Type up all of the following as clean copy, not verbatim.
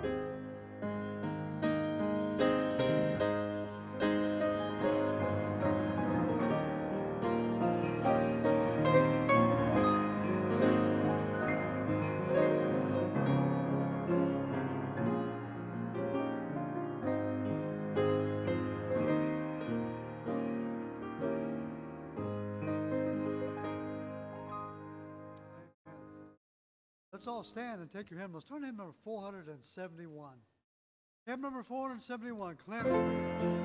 Let's all stand and take your hymnals. Turn to hymn number 471. Hymn number 471, Cleanse Me.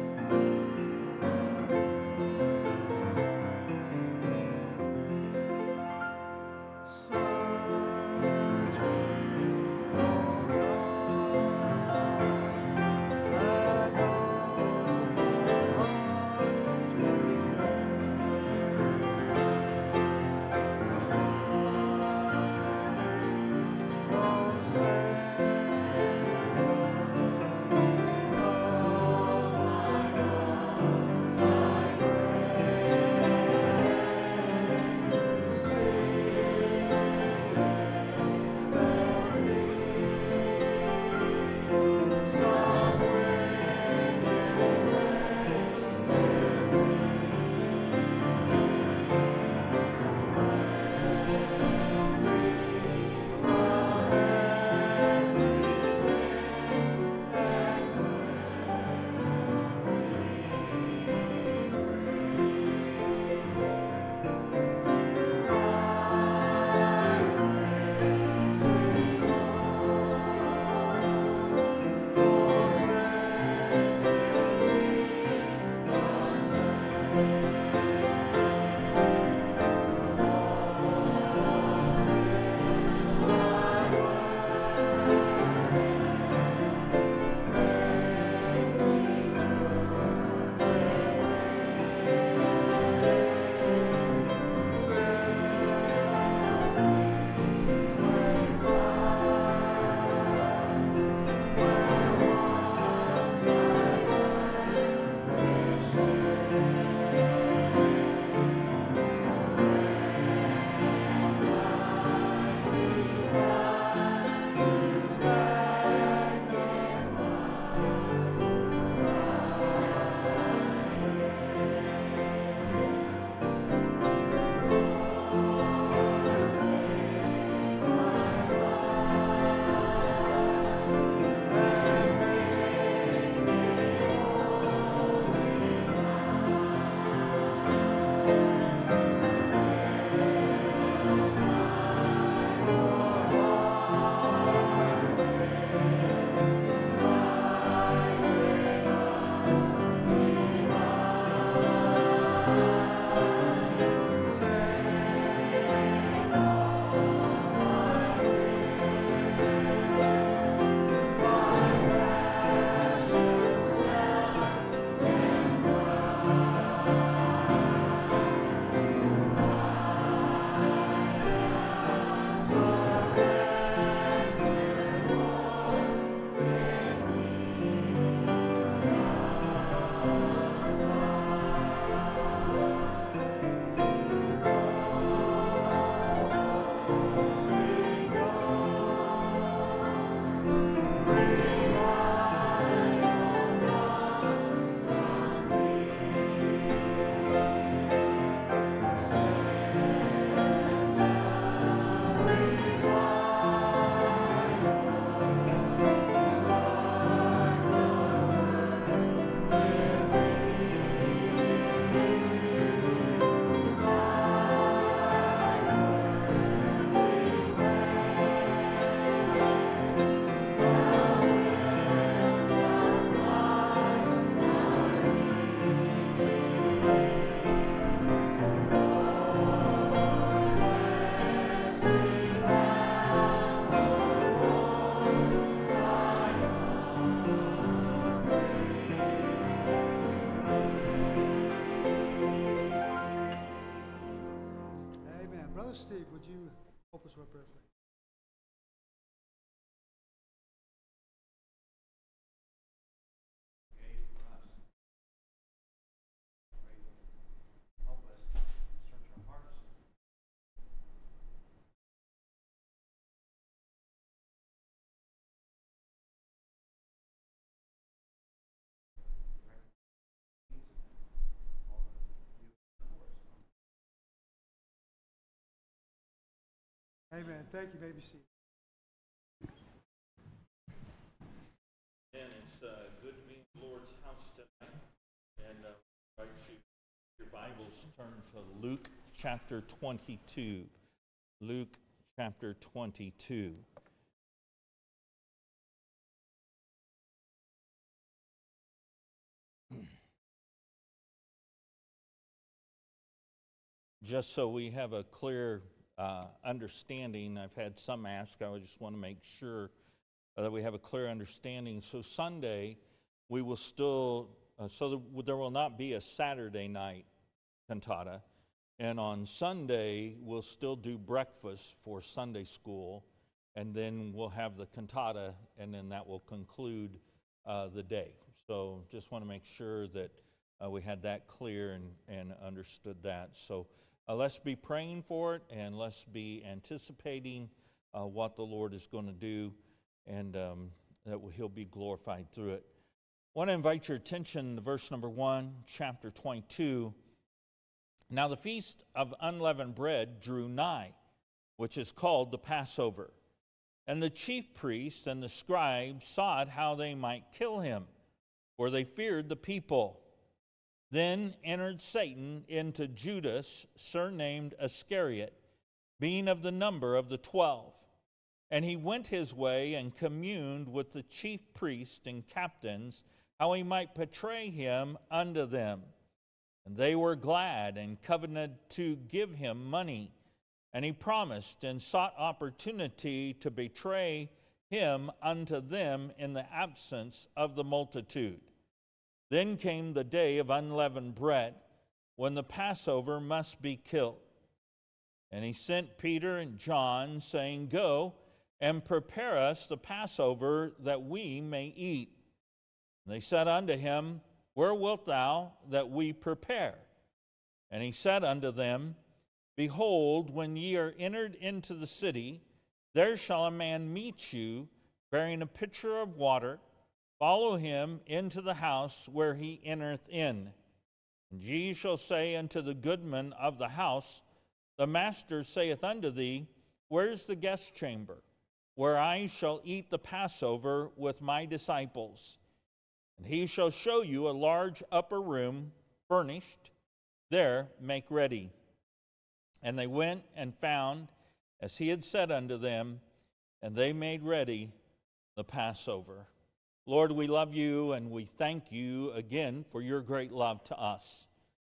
Steve, would you help us with prayer, please? Amen. Thank you. Maybe see. And it's good to be in the Lord's house tonight. And I invite you, your Bibles, turn to Luke chapter 22. Luke chapter 22. Just so we have a clear understanding, I've had some ask, I just want to make sure that we have a clear understanding. So Sunday, we will still, there will not be a Saturday night cantata. And on Sunday, we'll still do breakfast for Sunday school. And then we'll have the cantata, and then that will conclude the day. So just want to make sure that we had that clear and understood that. So let's be praying for it, and let's be anticipating what the Lord is going to do, and that He'll be glorified through it. I want to invite your attention to verse number 1, chapter 22. Now the feast of unleavened bread drew nigh, which is called the Passover. And the chief priests and the scribes sought how they might kill him, for they feared the people. Then entered Satan into Judas, surnamed Iscariot, being of the number of the 12. And he went his way and communed with the chief priests and captains, how he might betray him unto them. And they were glad and covenanted to give him money. And he promised and sought opportunity to betray him unto them in the absence of the multitude. Then came the day of unleavened bread, when the Passover must be killed. And he sent Peter and John, saying, Go and prepare us the Passover, that we may eat. And they said unto him, Where wilt thou that we prepare? And he said unto them, Behold, when ye are entered into the city, there shall a man meet you, bearing a pitcher of water. Follow him into the house where he entereth in. And ye shall say unto the goodman of the house, The master saith unto thee, Where is the guest chamber, where I shall eat the Passover with my disciples? And he shall show you a large upper room, furnished. There make ready. And they went and found, as he had said unto them, and they made ready the Passover. Lord, we love you, and we thank you again for your great love to us.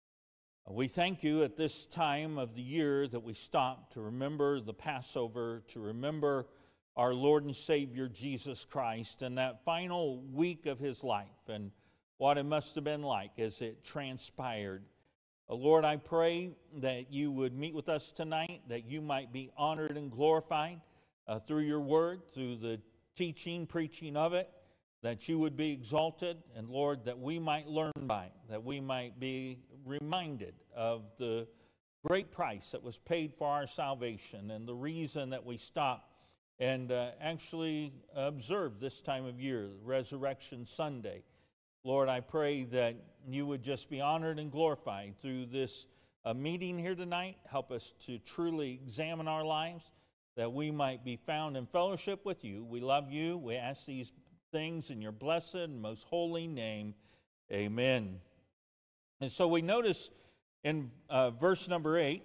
We thank you at this time of the year that we stop to remember the Passover, to remember our Lord and Savior Jesus Christ, and that final week of his life, and what it must have been like as it transpired. Lord, I pray that you would meet with us tonight, that you might be honored and glorified through your word, through the teaching, preaching of it, that you would be exalted, and Lord, that we might learn by it, that we might be reminded of the great price that was paid for our salvation, and the reason that we stop and actually observe this time of year, Resurrection Sunday. Lord, I pray that you would just be honored and glorified through this meeting here tonight. Help us to truly examine our lives, that we might be found in fellowship with you. We love you. We ask these things in your blessed and most holy name. Amen. And so we notice in verse number 8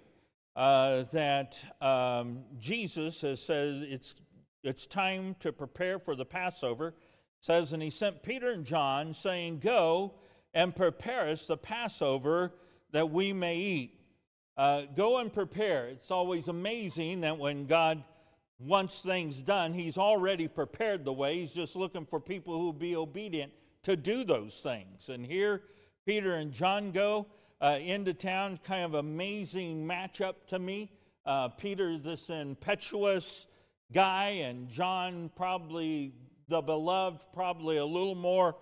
that Jesus has said it's time to prepare for the Passover. It says, and he sent Peter and John, saying, Go and prepare us the Passover, that we may eat. Go and prepare. It's always amazing that when God wants things done, he's already prepared the way. He's just looking for people who will be obedient to do those things. And here Peter and John go into town. Kind of amazing matchup to me. Peter, this impetuous guy, and John, probably the beloved, probably a little more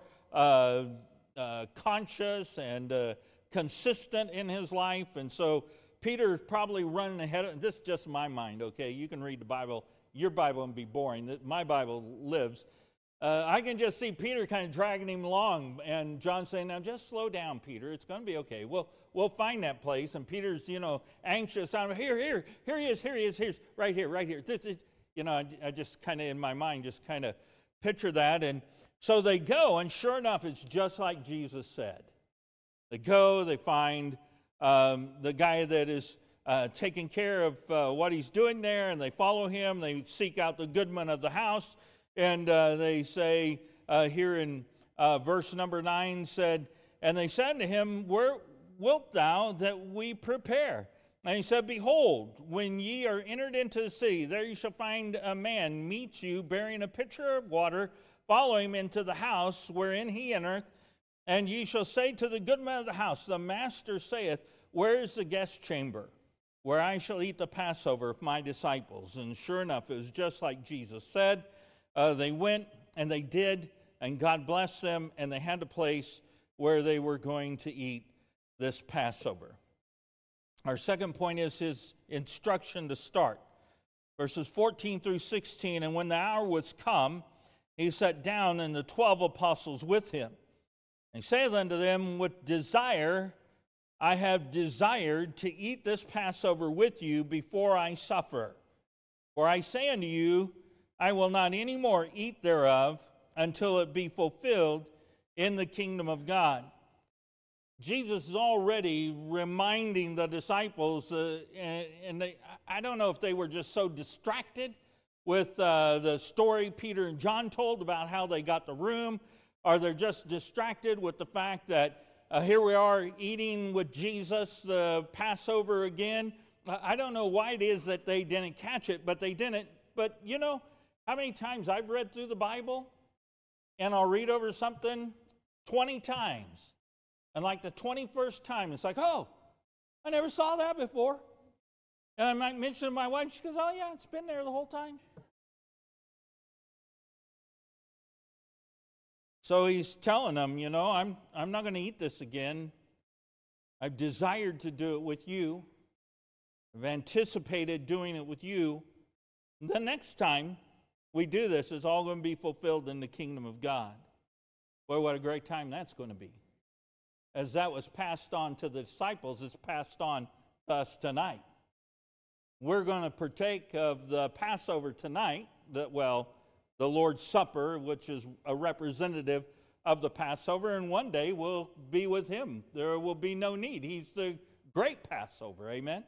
conscious and consistent in his life. And so Peter's probably running ahead of, this is just my mind, okay? You can read the Bible, your Bible, and be boring. My Bible lives. I can just see Peter kind of dragging him along, and John saying, now just slow down, Peter. It's going to be okay. We'll find that place. And Peter's, anxious. Here he is, here's right here. I just kind of, in my mind, just kind of picture that. And so they go, and sure enough, it's just like Jesus said. They go, they find the guy that is taking care of what he's doing there, and they follow him. They seek out the goodman of the house. And they say here in verse number 9 said, and they said to him, where wilt thou that we prepare? And he said, behold, when ye are entered into the city, there you shall find a man meet you, bearing a pitcher of water. Follow him into the house wherein he entereth, and ye shall say to the goodman of the house, the master saith, where is the guest chamber, where I shall eat the Passover of my disciples? And sure enough, it was just like Jesus said. They went and they did, and God blessed them, and they had a place where they were going to eat this Passover. Our second point is his instruction to start. Verses 14 through 16, and when the hour was come, he sat down, and the 12 apostles with him. And he saith unto them, with desire I have desired to eat this Passover with you before I suffer. For I say unto you, I will not any more eat thereof until it be fulfilled in the kingdom of God. Jesus is already reminding the disciples, I don't know if they were just so distracted with the story Peter and John told about how they got the room, or they're just distracted with the fact that here we are eating with Jesus the Passover again. I don't know why it is that they didn't catch it, but they didn't. But how many times I've read through the Bible, and I'll read over something 20 times. And like the 21st time, it's like, oh, I never saw that before. And I might mention to my wife, she goes, oh yeah, it's been there the whole time. So he's telling them, I'm not going to eat this again. I've desired to do it with you. I've anticipated doing it with you. The next time we do this, it's all going to be fulfilled in the kingdom of God. Boy, what a great time that's going to be. As that was passed on to the disciples, it's passed on to us tonight. We're going to partake of the Passover tonight, the Lord's Supper, which is a representative of the Passover, and one day we'll be with him. There will be no need. He's the great Passover, amen?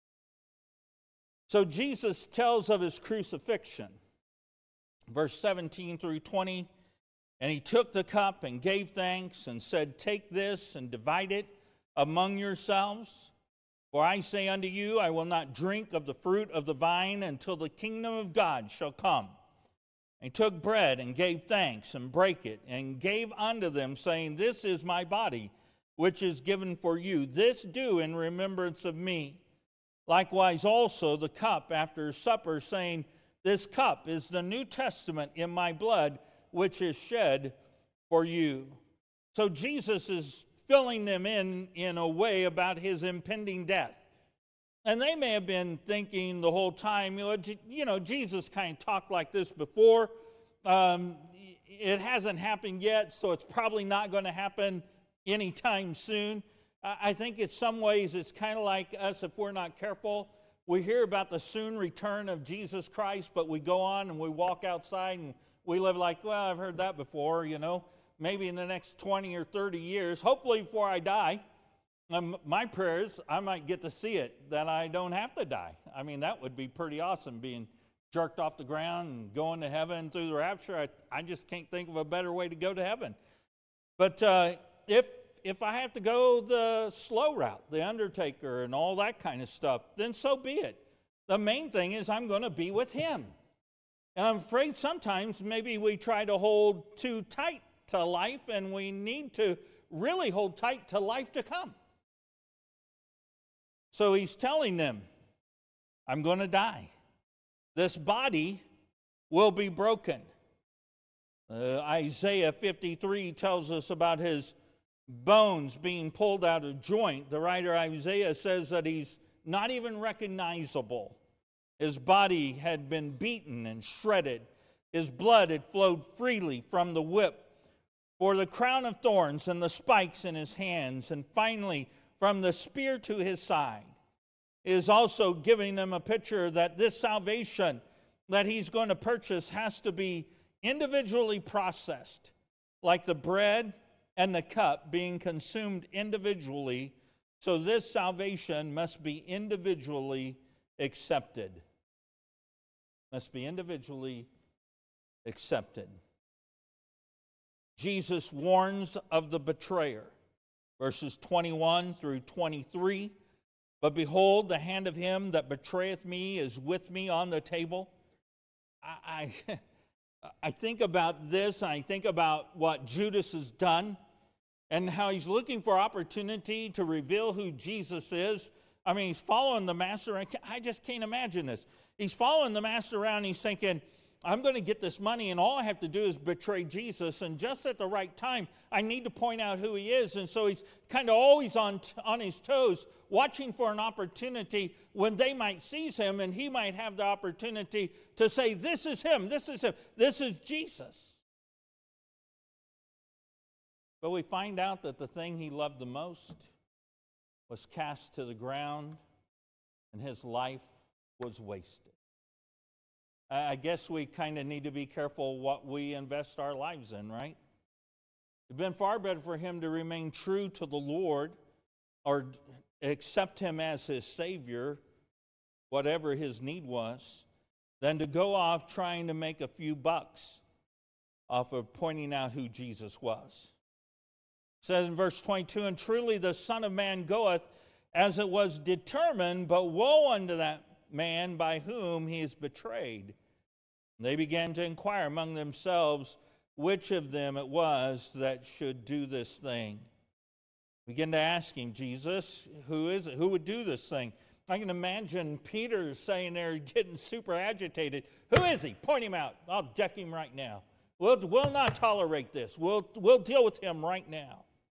So Jesus tells of his crucifixion. Verse 17 through 20, and he took the cup and gave thanks and said, take this and divide it among yourselves. For I say unto you, I will not drink of the fruit of the vine until the kingdom of God shall come. And he took bread and gave thanks and brake it and gave unto them, saying, this is my body, which is given for you. This do in remembrance of me. Likewise also the cup after supper, saying, this cup is the New Testament in my blood, which is shed for you. So Jesus is filling them in a way about his impending death. And they may have been thinking the whole time, Jesus kind of talked like this before. It hasn't happened yet, so it's probably not going to happen anytime soon. I think in some ways it's kind of like us if we're not careful. We hear about the soon return of Jesus Christ, but we go on and we walk outside and we live like, well, I've heard that before, maybe in the next 20 or 30 years, hopefully before I die. My prayer is I might get to see it, that I don't have to die. I mean, that would be pretty awesome, being jerked off the ground and going to heaven through the rapture. I just can't think of a better way to go to heaven. But if I have to go the slow route, the undertaker and all that kind of stuff, then so be it. The main thing is I'm going to be with him. And I'm afraid sometimes maybe we try to hold too tight to life, and we need to really hold tight to life to come. So he's telling them, I'm going to die. This body will be broken. Isaiah 53 tells us about his bones being pulled out of joint. The writer Isaiah says that he's not even recognizable. His body had been beaten and shredded. His blood had flowed freely from the whip, for the crown of thorns and the spikes in his hands, and finally from the spear to his side. It is also giving them a picture that this salvation that he's going to purchase has to be individually processed, like the bread and the cup being consumed individually. So this salvation must be individually accepted. Must be individually accepted. Jesus warns of the betrayer, verses 21 through 23. But behold, the hand of him that betrayeth me is with me on the table. I think about this, and I think about what Judas has done and how he's looking for opportunity to reveal who Jesus is. I mean, he's following the master. I just can't imagine this. He's following the master around. He's thinking, I'm going to get this money, and all I have to do is betray Jesus. And just at the right time, I need to point out who he is. And so he's kind of always on his toes, watching for an opportunity when they might seize him, and he might have the opportunity to say, this is him, this is him, this is Jesus. But we find out that the thing he loved the most was cast to the ground, and his life was wasted. I guess we kind of need to be careful what we invest our lives in, right? It'd been far better for him to remain true to the Lord or accept him as his Savior, whatever his need was, than to go off trying to make a few bucks off of pointing out who Jesus was. It says in verse 22, and truly the Son of Man goeth as it was determined, but woe unto that man by whom he is betrayed. They began to inquire among themselves which of them it was that should do this thing. Begin to ask him, Jesus, who is it? Who would do this thing? I can imagine Peter saying there, getting super agitated. Who is he? Point him out. I'll deck him right now. We'll not tolerate this. We'll deal with him right now.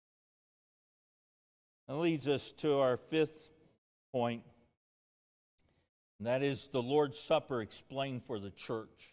That leads us to our fifth point. And that is the Lord's Supper explained for the church.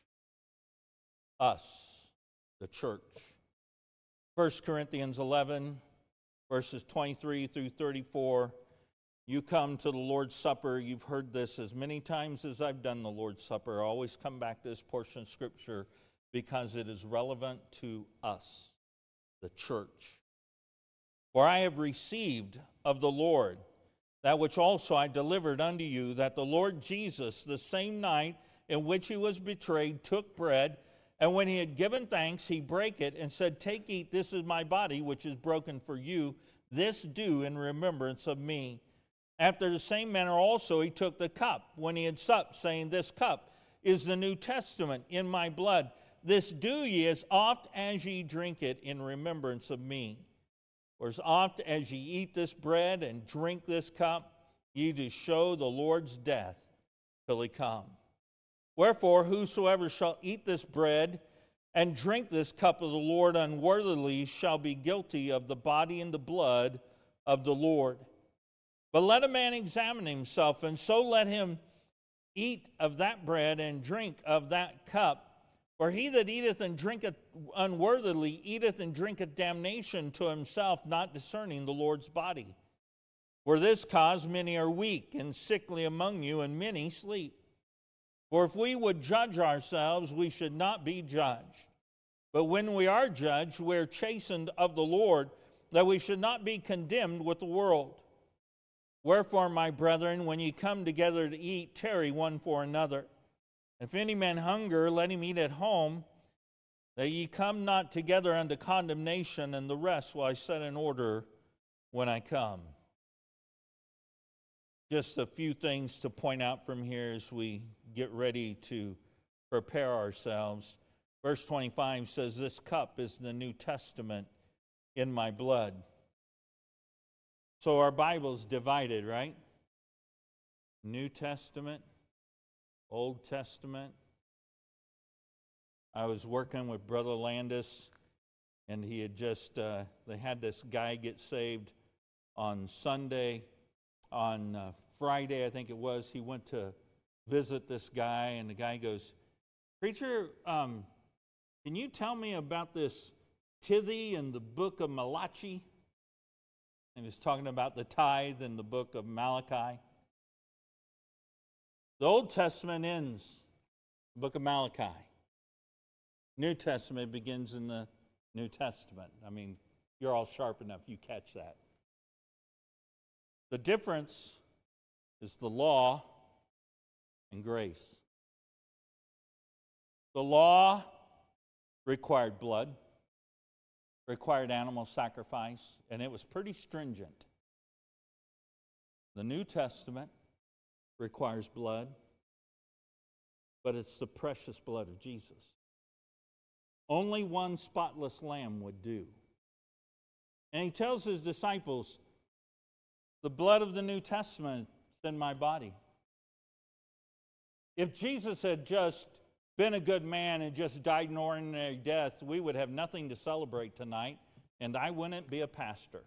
Us, the church. 1 Corinthians 11, verses 23 through 34. You come to the Lord's Supper. You've heard this as many times as I've done the Lord's Supper. I always come back to this portion of Scripture because it is relevant to us, the church. For I have received of the Lord that which also I delivered unto you, that the Lord Jesus, the same night in which he was betrayed, took bread, and when he had given thanks, he brake it, and said, Take, eat, this is my body, which is broken for you. This do in remembrance of me. After the same manner also he took the cup, when he had supped, saying, This cup is the New Testament in my blood. This do ye as oft as ye drink it in remembrance of me. For as oft as ye eat this bread and drink this cup, ye do show the Lord's death till he come. Wherefore, whosoever shall eat this bread and drink this cup of the Lord unworthily shall be guilty of the body and the blood of the Lord. But let a man examine himself, and so let him eat of that bread and drink of that cup. For he that eateth and drinketh unworthily eateth and drinketh damnation to himself, not discerning the Lord's body. For this cause many are weak and sickly among you, and many sleep. For if we would judge ourselves, we should not be judged. But when we are judged, we are chastened of the Lord, that we should not be condemned with the world. Wherefore, my brethren, when ye come together to eat, tarry one for another. If any man hunger, let him eat at home, that ye come not together unto condemnation, and the rest will I set in order when I come. Just a few things to point out from here as we get ready to prepare ourselves. Verse 25 says, This cup is the New Testament in my blood. So our Bible's divided, right? New Testament, Old Testament. I was working with Brother Landis, and he had just, they had this guy get saved on Sunday. On Friday, I think it was, he went to visit this guy, and the guy goes, Preacher, can you tell me about this tithe in the book of Malachi? And he's talking about the tithe in the book of Malachi. The Old Testament ends the book of Malachi. New Testament begins in the New Testament. I mean, you're all sharp enough, you catch that. The difference is the law and grace. The law required blood, required animal sacrifice, and it was pretty stringent. The New Testament requires blood, but it's the precious blood of Jesus. Only one spotless lamb would do. And he tells his disciples, the blood of the New Testament is in my body. If Jesus had just been a good man and just died an ordinary death, we would have nothing to celebrate tonight, and I wouldn't be a pastor.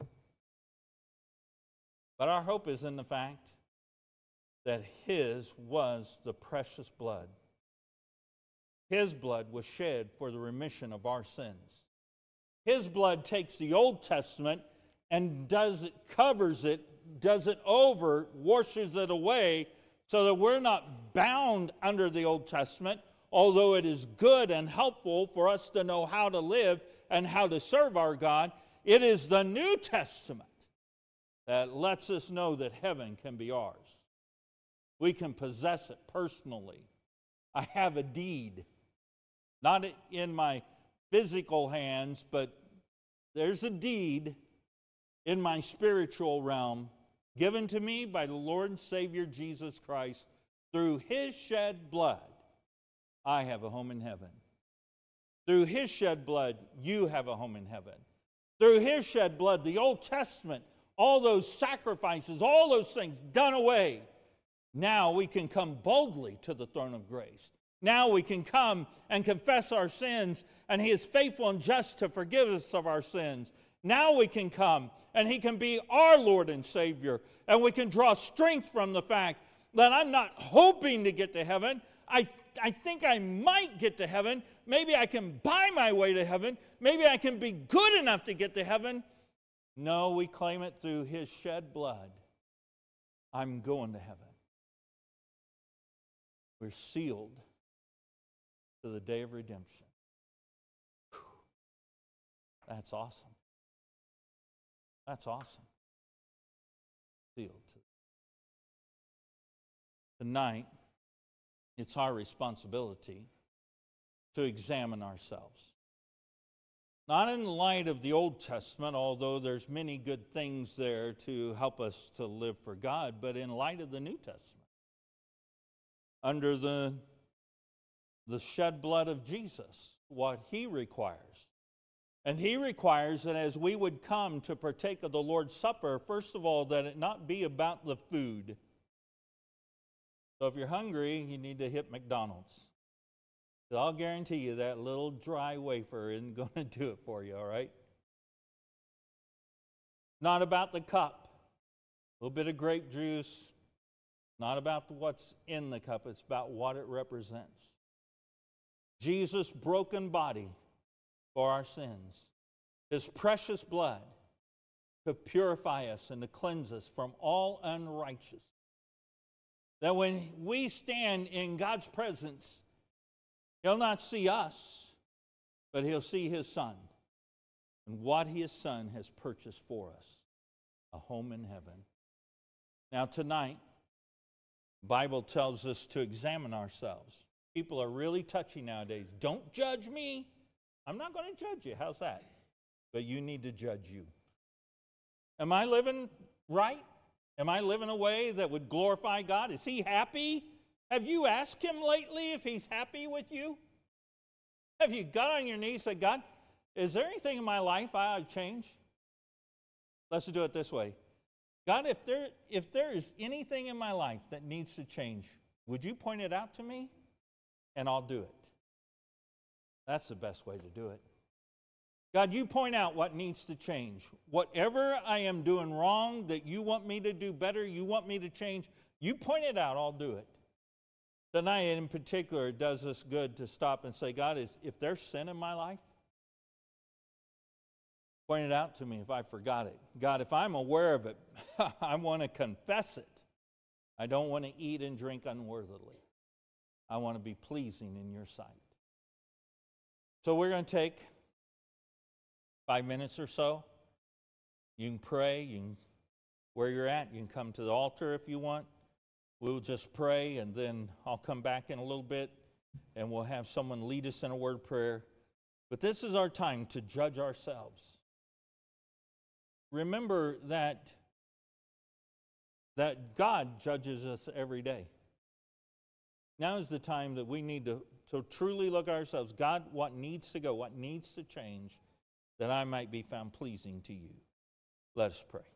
But our hope is in the fact that his was the precious blood. His blood was shed for the remission of our sins. His blood takes the Old Testament and covers it, does it over, washes it away, so that we're not bound under the Old Testament, although it is good and helpful for us to know how to live and how to serve our God. It is the New Testament that lets us know that heaven can be ours. We can possess it personally. I have a deed, not in my physical hands, but there's a deed in my spiritual realm given to me by the Lord and Savior Jesus Christ. Through his shed blood, I have a home in heaven. Through his shed blood, you have a home in heaven. Through his shed blood, the Old Testament, all those sacrifices, all those things done away. Now we can come boldly to the throne of grace. Now we can come and confess our sins, and he is faithful and just to forgive us of our sins. Now we can come, and he can be our Lord and Savior, and we can draw strength from the fact that I'm not hoping to get to heaven. I think I might get to heaven. Maybe I can buy my way to heaven. Maybe I can be good enough to get to heaven. No, we claim it through his shed blood. I'm going to heaven. We're sealed to the day of redemption. Whew. That's awesome. That's awesome. Sealed. Tonight, it's our responsibility to examine ourselves. Not in light of the Old Testament, although there's many good things there to help us to live for God, but in light of the New Testament. Under the shed blood of Jesus, what he requires. And he requires that as we would come to partake of the Lord's Supper, first of all, that it not be about the food. So if you're hungry, you need to hit McDonald's. So I'll guarantee you that little dry wafer isn't going to do it for you, all right? Not about the cup. A little bit of grape juice. Not about what's in the cup. It's about what it represents. Jesus' broken body for our sins. His precious blood to purify us and to cleanse us from all unrighteousness. That when we stand in God's presence, he'll not see us, but he'll see his Son. And what his Son has purchased for us. A home in heaven. Now tonight, the Bible tells us to examine ourselves. People are really touchy nowadays. Don't judge me. I'm not going to judge you. How's that? But you need to judge you. Am I living right? Am I living a way that would glorify God? Is he happy? Have you asked him lately if he's happy with you? Have you got on your knees and said, God, is there anything in my life I ought to change? Let's do it this way. God, if there is anything in my life that needs to change, would you point it out to me? And I'll do it. That's the best way to do it. God, you point out what needs to change. Whatever I am doing wrong that you want me to do better, you want me to change, you point it out, I'll do it. Tonight in particular, it does us good to stop and say, God, if there's sin in my life, point it out to me if I forgot it. God, if I'm aware of it, I want to confess it. I don't want to eat and drink unworthily. I want to be pleasing in your sight. So we're going to take 5 minutes or so. You can pray. Where you're at, you can come to the altar if you want. We'll just pray, and then I'll come back in a little bit, and we'll have someone lead us in a word of prayer. But this is our time to judge ourselves. Remember that God judges us every day. Now is the time that we need to truly look at ourselves. God, what needs to go, what needs to change, that I might be found pleasing to you. Let us pray.